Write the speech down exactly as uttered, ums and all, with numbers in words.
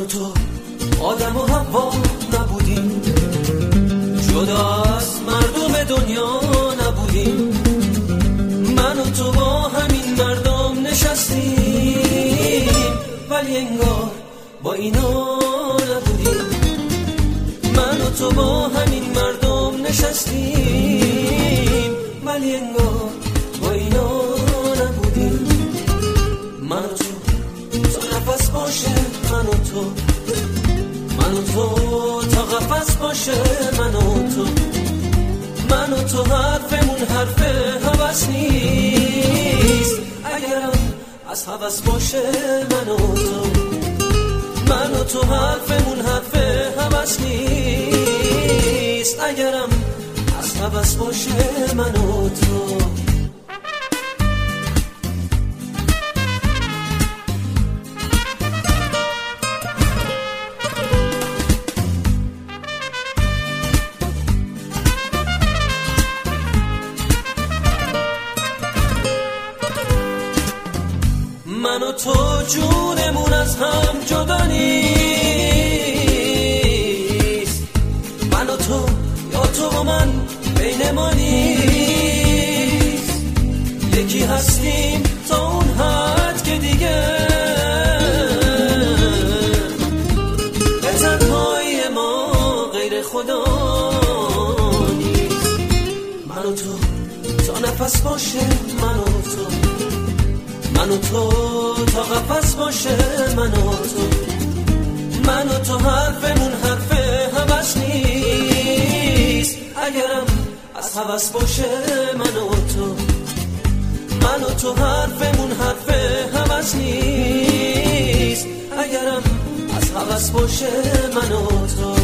تو آدم و حوا نبودیم، جدا از مردم دنیا نبودیم. من و تو با همین مردم نشستیم، ولی انگار با اینا نبودیم. من و تو با همین مردم نشستیم، ولی انگار با اینا نبودیم. من و تو تا نفس باشه، من و تو من و تو تا قفس باشه، من و تو من و تو حرفمون حرف هوس نیست. اگرم از هوس باشه، من و تو من و تو حرفمون حرف هوس نیست. اگرم از هوس باشه، من و تو من و تو جونمون از هم جدا نیست. من و تو یا تو و من بین ما نیست. یکی هستیم تا اون حد که دیگه به تنهایی ما غیر خدا نیست. من و تو تا نفس باشه، من و تو من و تو تا قفس باشه، من و تو من و تو حرفمون حرف هوس نیست. اگرم از هوس باشه، من و تو من و تو حرفمون حرف هوس نیست. اگرم از هوس باشه، من و تو